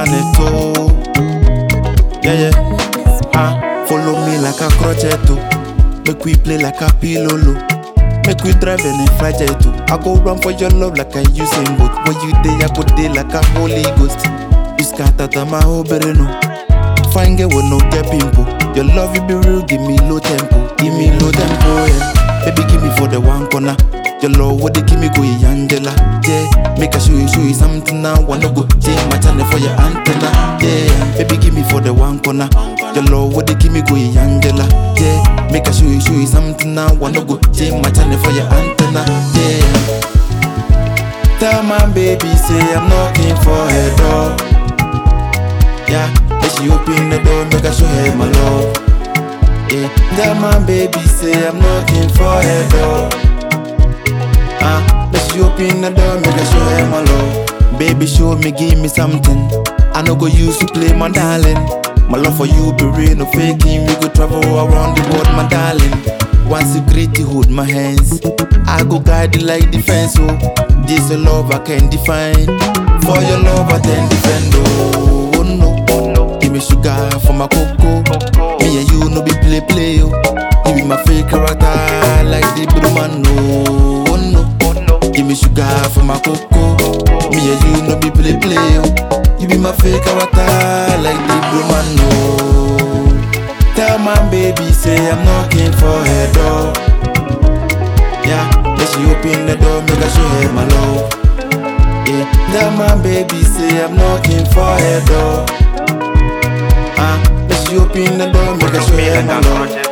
planet, oh. Yeah, yeah. Follow me like a crochet, oh. Make we play like a pillow. Make we drive and fly jet, oh. I go run for your love like I Usain Bolt. When you day, I go day like a Holy Ghost. You scatter my whole no. Fine girl with no get pimple. Your love will be real, give me low tempo. Give me low tempo, yeah. Baby, give me for the one corner. Your love, what they give me go, Angela. Yeah, make I show you something now. Wanna go change my channel for your antenna. Yeah, baby, give me for the one corner. Your love, what they give me go, Angela. Yeah, make I show you something now. Wanna go change my channel for your antenna. Yeah. Tell my baby, say I'm knocking for her door. Yeah, make she open the door, make I show her my love. Yeah, tell my baby, say I'm knocking for her door. Make she open the door, make I show her my love. Baby, show me, give me something. I no go use to play, my darling. My love for you be real, no faking. We go travel around the world, my darling. Once you greet, you hold my hands. I go guide you like defense, oh. This a love I can define. For your love I can defend, oh. Oh no, give me sugar for my cocoa. Me and you no be play, oh. You be my fake character like the blue man, no. Oh no, give me sugar for my cocoa. Me and you no be play, oh. You be my fake character like the blue man, no. Tell my baby, say I'm knocking for her door. Yeah, make she open the door, make I show her my love. Yeah, tell my baby, say I'm knocking for her door. Make she open the door, make I show her my love.